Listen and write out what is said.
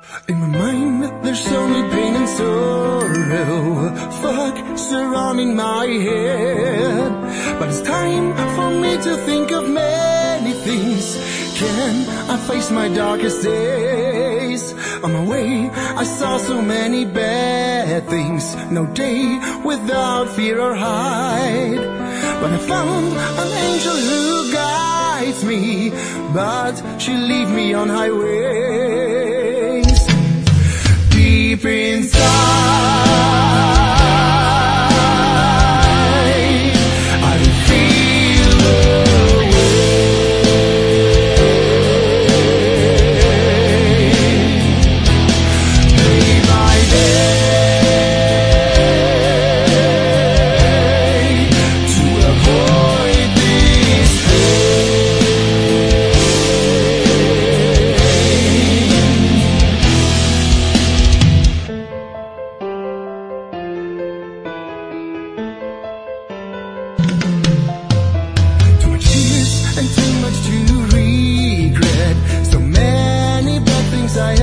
In my mind, there's only pain and sorrow, fog surrounding my head. But it's time for me to think of many things. Can I face my darkest days? On my way, I saw so many bad things. No day without fear or hide. But I found an angel who guides me, but she leads me on highways. Deep inside, I feel the way. Day by day, to avoid this and too much to regret. So many bad things I